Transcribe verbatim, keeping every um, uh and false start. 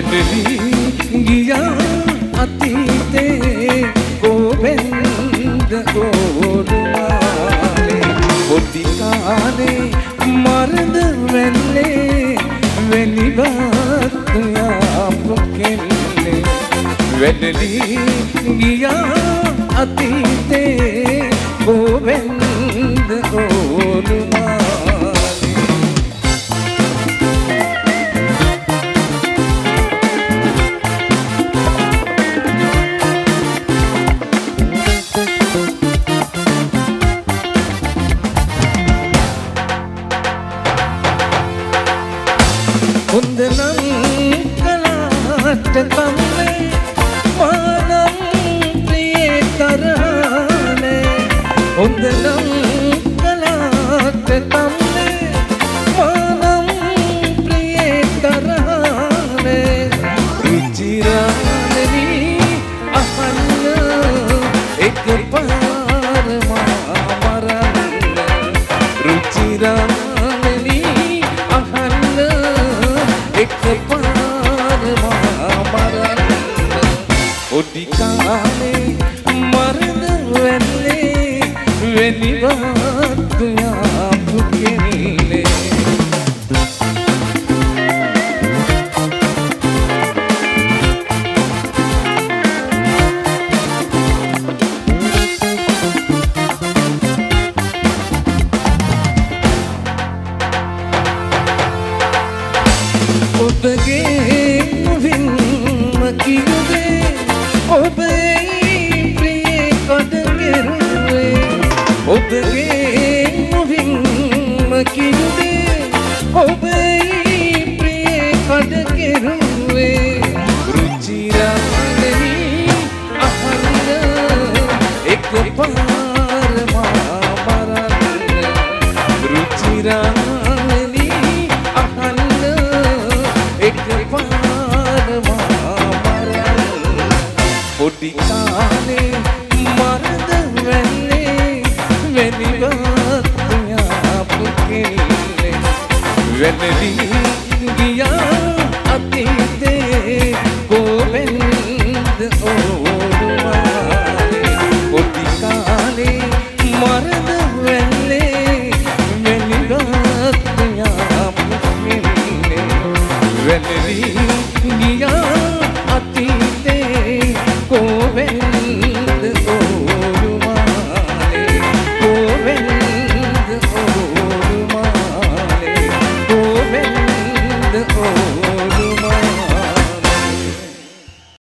වැටලි ගියා අතීතේ කොබෙන්ද ඕරුමාලේ පොඩි කාලේ මරද වෙන්නේ වෙනිවත් යාපොකෙන්නේ වැටලි ගියා අතීතේ කොබෙන්ද ඕරුමාලේ හොඳ නම් කලාට කම්මේ මානම් ප්‍රියේ තරහනේ හොඳ නම් කලාට කම්මේ මානම් ප්‍රියේ තරහනේ රුචිරානි අහන්න එකපාර මා මරන්න රුචිරානි අහන්න එකපාර මා මරන්න පොඩි කාලේ මරණ වෙන්නේ වෙනිවත් යාපු කෙල්ලේ ඔබගේ මුවින්ම කිව්වේ ඔබේ ප්‍රියේ කඩගෙරුවේ ඔබගේ මුවින්ම කිව්වේ ඔබේ ප්‍රියේ කඩගෙරුවේ රුචිරානි අහන්න එකපාර මා මරන්න රුචිරානි අහන්න එකපාර මා මරන්න පොඩි කාලේ මරද වෙන්නේ වෙනිවත් යාපු කෙල්ලේ වැටලි